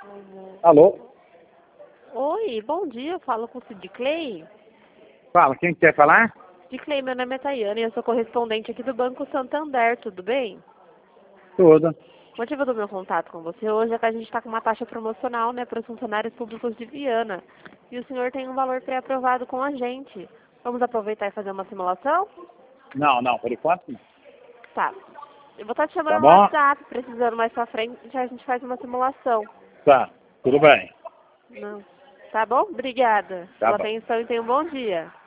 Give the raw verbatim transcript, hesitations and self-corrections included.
Alô? Oi, bom dia, eu falo com o Sid Clay. Fala, quem quer falar? Sid Clay, meu nome é Tayane e eu sou correspondente aqui do Banco Santander, tudo bem? Tudo. O motivo do meu contato com você hoje é que a gente está com uma taxa promocional, né, para os funcionários públicos de Viana. E o senhor tem um valor pré-aprovado com a gente. Vamos aproveitar e fazer uma simulação? Não, não, por enquanto não. Tá. Eu vou estar te Tá chamando no bom? WhatsApp, precisando mais pra frente, a gente faz uma simulação. Tá, tudo bem. Não. Tá bom? Obrigada Tá pela bom. atenção e tenha um bom dia.